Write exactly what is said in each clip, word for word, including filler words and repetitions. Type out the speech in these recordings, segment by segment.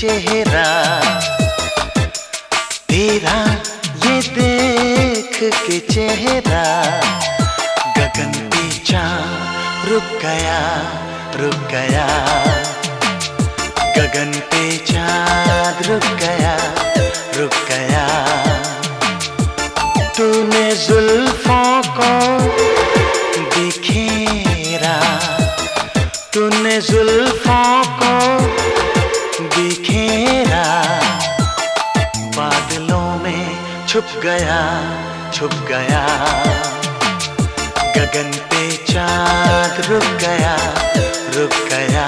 चेहरा, तेरा ये देख के चेहरा, गगन पे चाँद रुक गया, रुक गया, गगन पे चाँद रुक गया, रुक गया। तूने जुल्फों को बिखेरा, तूने जुल्फों को बिखेरा, बादलों में छुप गया, छुप गया, गगन पे चाँद रुक गया, रुक गया।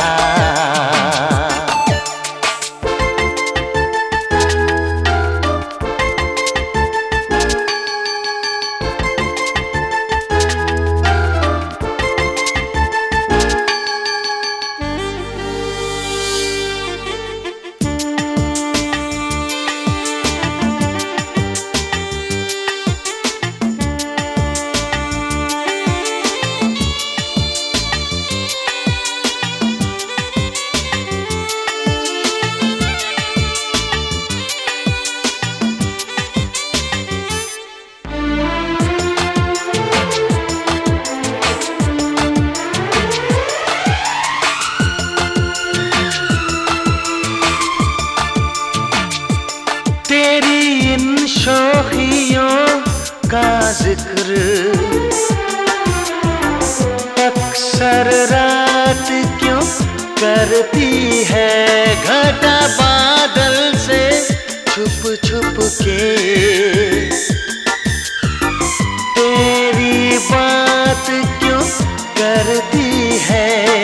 तेरी इन शौखियों का जिक्र अक्सर रात क्यों करती है, घटा बादल से छुप छुप के। तेरी बात क्यों करती है,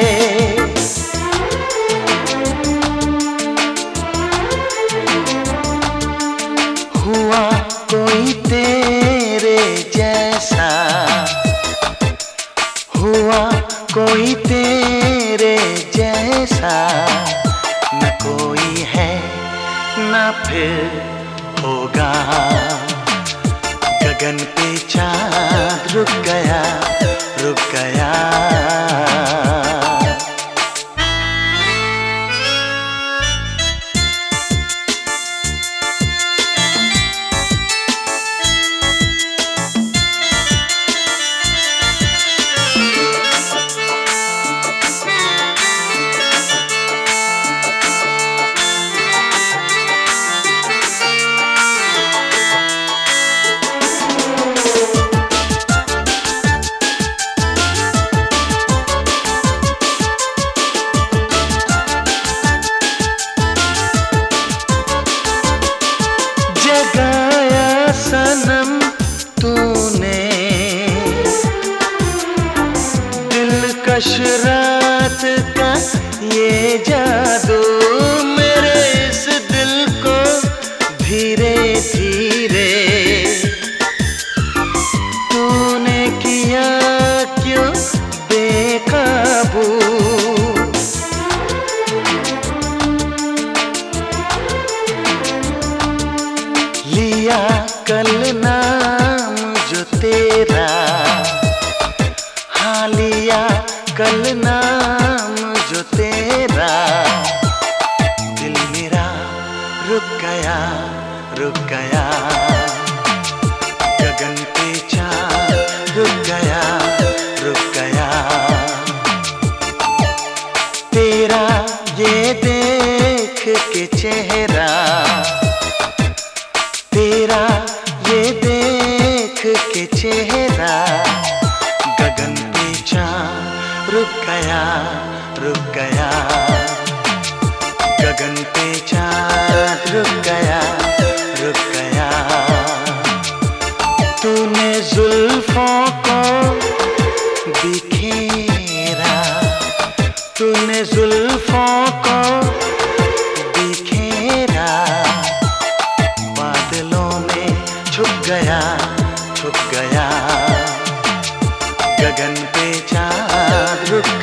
हुआ कोई तेरे जैसा, हुआ कोई तेरे जैसा, न कोई है न फिर होगा, गगन पे चाँद रुक गया, रुक गया। जगाया सनम तूने दिलकश रात का ये जादू, मेरे इस दिल को धीरे धीरे तूने किया क्यों बेकाबू। लिया कल नाम जो तेरा, हाँ लिया कल नाम जो तेरा, दिल मेरा रुक गया, रुक गया, गगन पे चाँद रुक गया, रुक गया। तेरा ये देख के चेहरा, तेरा ये देख के चेहरा, गगन पे चाँद रुक गया, रुक गया, गगन पे चाँद रुक गया, रुक गया। तूने जुल्फों को बिखेरा, तूने जुल्फों को बिखेरा, बादलों में छुप गया, छुप गया, गगन पे चाँद रुक